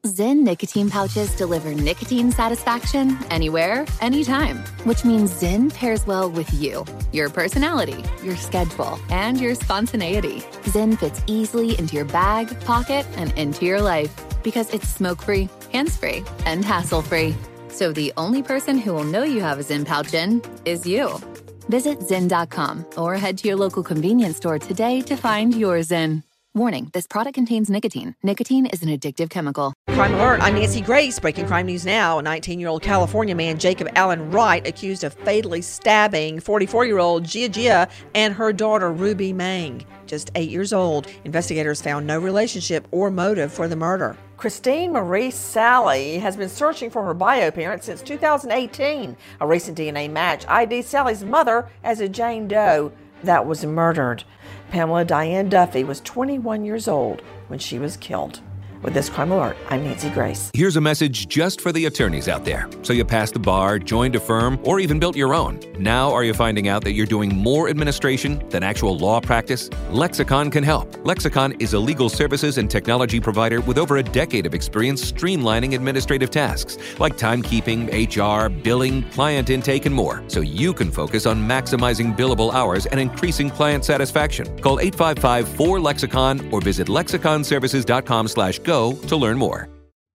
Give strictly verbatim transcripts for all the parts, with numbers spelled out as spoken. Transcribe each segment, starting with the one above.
Zyn nicotine pouches deliver nicotine satisfaction anywhere, anytime, which means Zyn pairs well with you, your personality, your schedule, and your spontaneity. Zyn fits easily into your bag, pocket, and into your life because it's smoke-free, hands-free, and hassle-free. So the only person who will know you have a Zyn pouch in is you. Visit Zyn dot com or head to your local convenience store today to find your Zyn. Warning, this product contains nicotine. Nicotine is an addictive chemical. Crime Alert, I'm Nancy Grace. Breaking crime news now. A nineteen-year-old California man, Jacob Allen Wright, accused of fatally stabbing forty-four-year-old Gia Gia and her daughter, Ruby Mang, just eight years old. Investigators found no relationship or motive for the murder. Christine Marie Sally has been searching for her bio parents since two thousand eighteen. A recent D N A match I D'd Sally's mother as a Jane Doe that was murdered. Pamela Diane Duffy was twenty-one years old when she was killed. With this Crime Alert, I'm Nancy Grace. Here's a message just for the attorneys out there. So you passed the bar, joined a firm, or even built your own. Now are you finding out that you're doing more administration than actual law practice? Lexicon can help. Lexicon is a legal services and technology provider with over a decade of experience streamlining administrative tasks like timekeeping, H R, billing, client intake, and more, so you can focus on maximizing billable hours and increasing client satisfaction. Call eight five five, four, lexicon or visit lexiconservices.com slash go to learn more.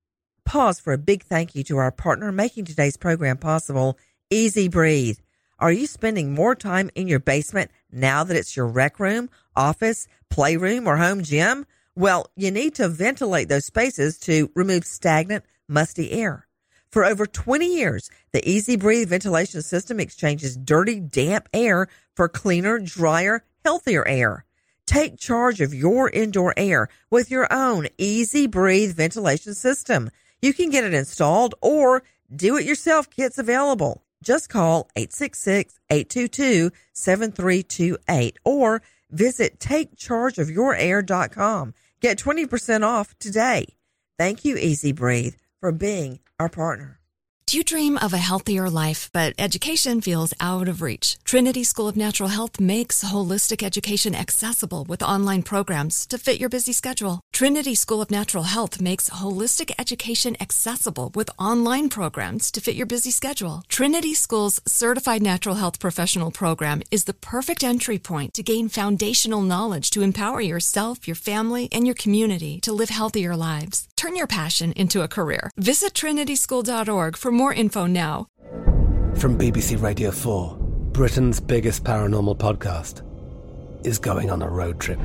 Pause for a big thank you to our partner making today's program possible, Easy Breathe. Are you spending more time in your basement now that it's your rec room, office, playroom, or home gym? Well, you need to ventilate those spaces to remove stagnant, musty air. For over twenty years, the Easy Breathe ventilation system exchanges dirty, damp air for cleaner, drier, healthier air. Take charge of your indoor air with your own Easy Breathe ventilation system. You can get it installed or do-it-yourself kits available. Just call eight six six, eight two two, seven three two eight or visit take charge of your air dot com. Get twenty percent off today. Thank you, Easy Breathe, for being our partner. Do you dream of a healthier life, but education feels out of reach? Trinity School of Natural Health makes holistic education accessible with online programs to fit your busy schedule. Trinity School of Natural Health makes holistic education accessible with online programs to fit your busy schedule. Trinity School's Certified Natural Health Professional Program is the perfect entry point to gain foundational knowledge to empower yourself, your family, and your community to live healthier lives. Turn your passion into a career. Visit trinity school dot org for more info now. From B B C Radio four, Britain's biggest paranormal podcast is going on a road trip.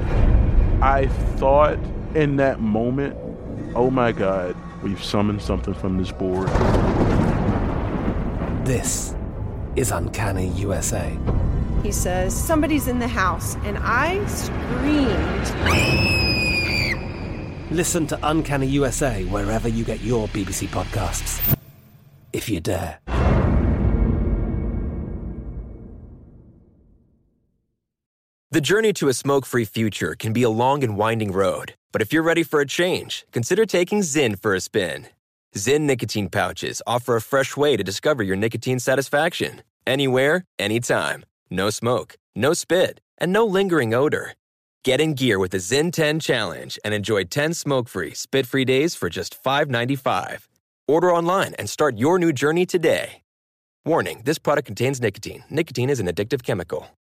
I thought in that moment, oh my God, we've summoned something from this board. This is Uncanny U S A. He says, somebody's in the house, and I screamed. Listen to Uncanny U S A wherever you get your B B C podcasts, if you dare. The journey to a smoke-free future can be a long and winding road. But if you're ready for a change, consider taking Zyn for a spin. Zyn nicotine pouches offer a fresh way to discover your nicotine satisfaction. Anywhere, anytime. No smoke, no spit, and no lingering odor. Get in gear with the Zyn ten Challenge and enjoy ten smoke-free, spit-free days for just five dollars and ninety-five cents. Order online and start your new journey today. Warning, this product contains nicotine. Nicotine is an addictive chemical.